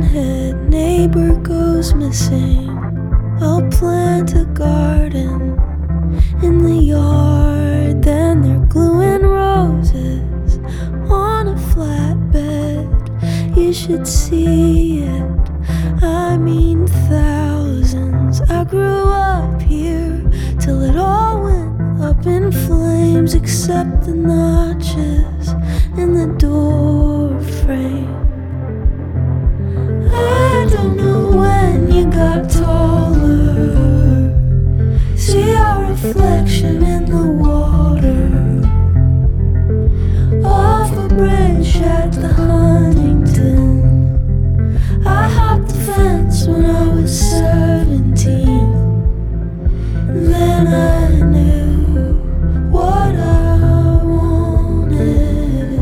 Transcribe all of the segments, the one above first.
redhead neighbor goes missing, I'll plant a garden in the yard. Then they're gluing roses on a flatbed. You should see it, I mean thousands. I grew up here till it all went up in flames, except the notches in the door frame. I don't know when you got taller, see our reflection in the water off a bridge at the Huntington. I hopped the fence when I was 17. Then I knew what I wanted.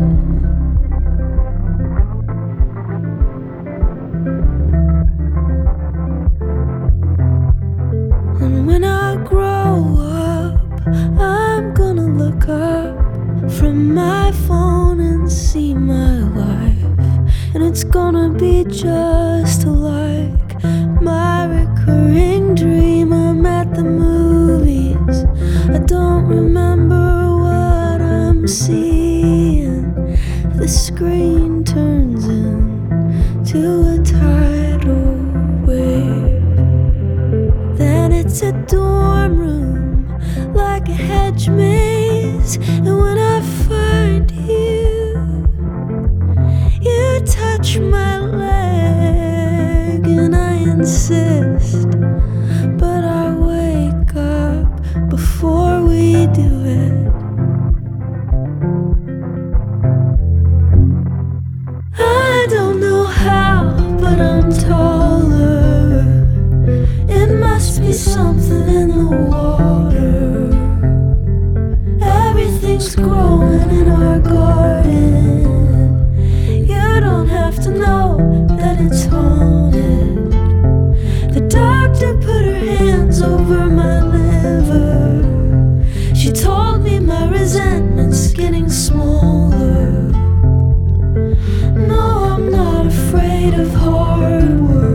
And when I grow up, I'm gonna look up from my phone and see my life. And it's gonna be just like my recurring dream. I'm at the movies, I don't remember what I'm seeing. The screen turns into a tidal wave. Then it's a dorm room like a hedge maze. And when I find you, you touch my leg and I insist, but I wake up before we do it. I don't know how, but I'm taller. It must be something in the water. Everything's growing in our garden. You don't have to know that it's haunted. The doctor put her hands over my liver. She told me my resentment's getting smaller. No, I'm not afraid of hard work.